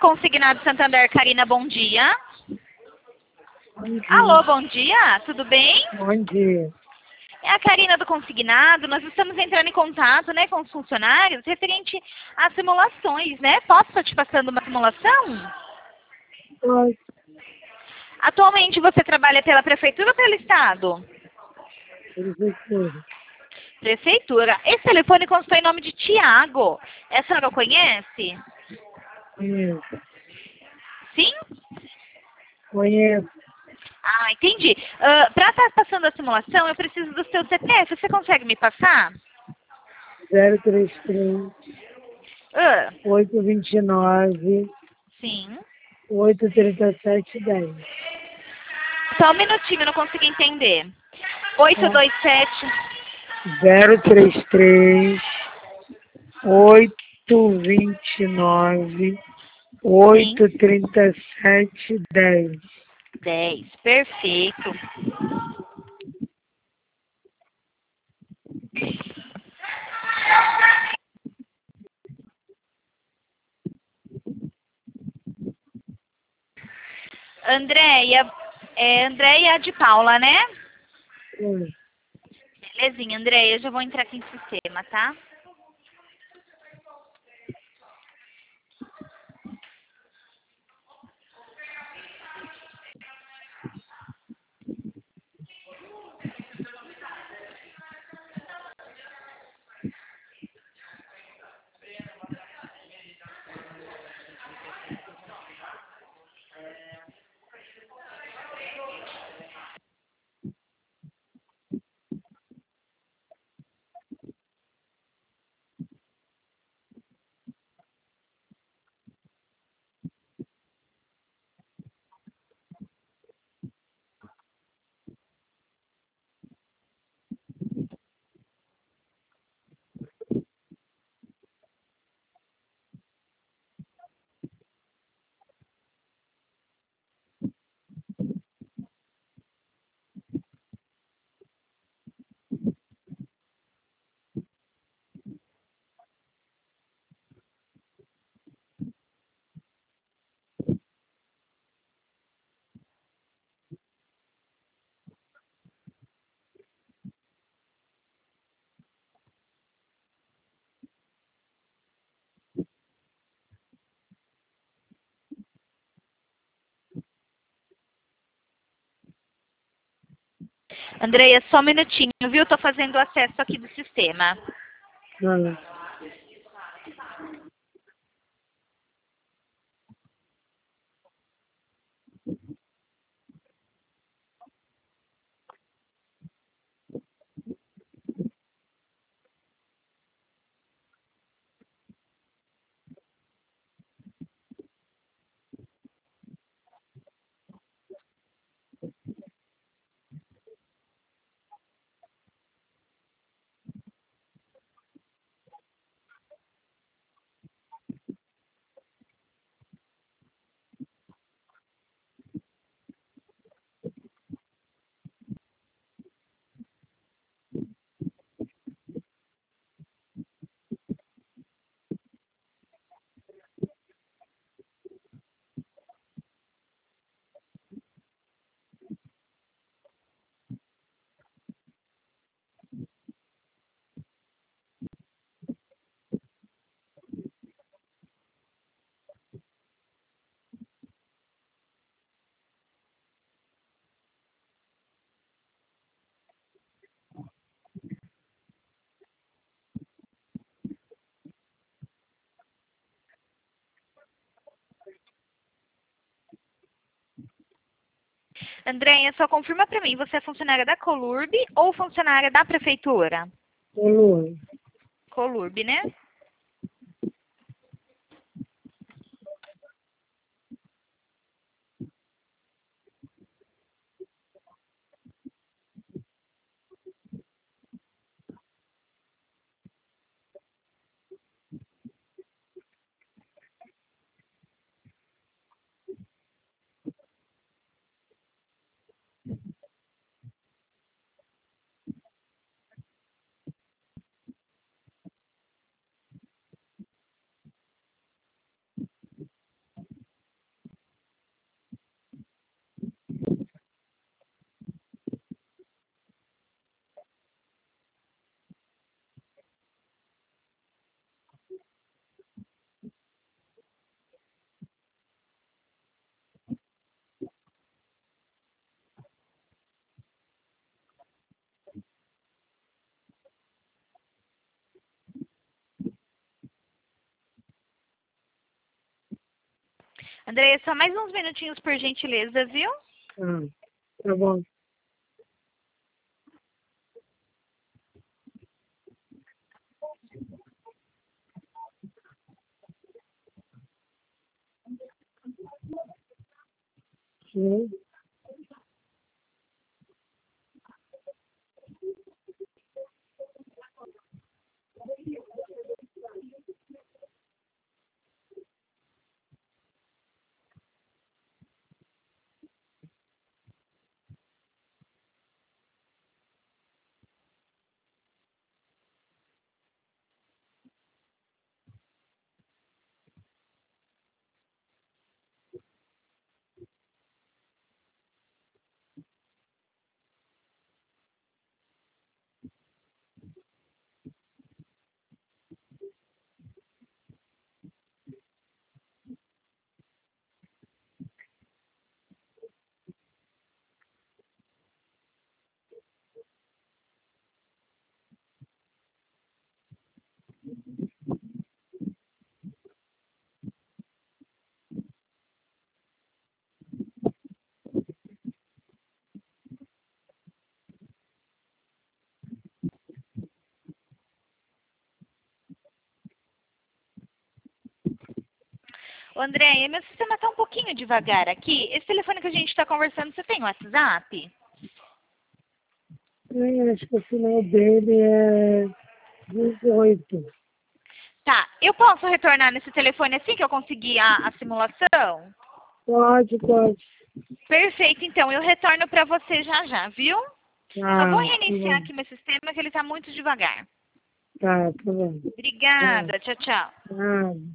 Consignado Santander, Karina, bom dia. Bom dia. Alô, bom dia, tudo bem? Bom dia. É a Karina do Consignado, nós estamos entrando em contato, né, com os funcionários referente às simulações, né? Posso estar te passando uma simulação? Oi, Atualmente você trabalha pela Prefeitura ou pelo Estado? prefeitura. Prefeitura. Esse telefone constou em nome de Tiago. A senhora o conhece? Conheço. Sim? Conheço. Ah, entendi. Para estar passando a simulação, eu preciso do seu CPF. Você consegue me passar? 033 Ah, 829 sim. 837 10. Só um minutinho, eu não consigo entender. 827. 033 829 Sim. 837 10. 10. Perfeito. Andréia, Andréia de Paula, né? Oi. Belezinha, Andréia, eu já vou entrar aqui em sistema, tá? Andréia, só um minutinho, viu? Tô fazendo o acesso aqui do sistema. Não. Andréia, só confirma pra mim, você é funcionária da Colurb ou funcionária da Prefeitura? Coluna. Colurb, né? Andréia, só mais uns minutinhos, por gentileza, viu? Tá bom. Sim. Ô, Andréia, meu sistema está um pouquinho devagar aqui. Esse telefone que a gente está conversando, você tem WhatsApp? Acho que o final dele é 18. Tá, eu posso retornar nesse telefone assim que eu conseguir a simulação? Pode. Perfeito, então eu retorno para você já já, viu? Só vou Tá reiniciar bom. aqui meu sistema que ele está muito devagar. Tá bom. Obrigada, tchau, tchau. Tá.